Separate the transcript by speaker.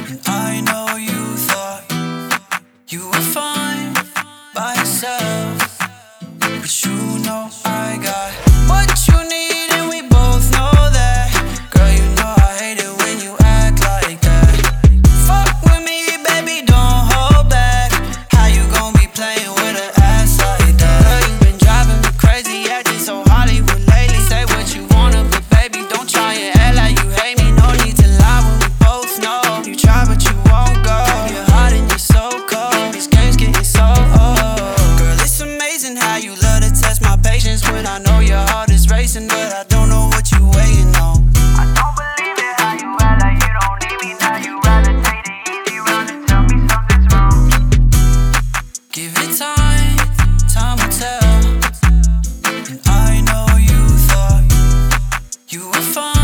Speaker 1: And I know you thought you were fine by yourself, but you know I got what you need, and we both know that. Girl, you know I hate it when you act like that. Fuck with me, baby, don't hold back. How you gon' be playing with an ass like that? Girl, you been driving me crazy, acting so Hollywood lately. Say what you wanna, but baby, don't try and act like you hate me. No need to lie when we both know you try, but you won't go. You're hot and you're so cold. This game's getting so old. Girl, it's amazing how you love to test my patience when I know your heart is racing, but I don't know what you waiting on.
Speaker 2: I don't believe it how you act like you don't need me. Now you rather take the easy route and tell me something's wrong.
Speaker 1: Give it time, time will tell. And I know you thought you were fine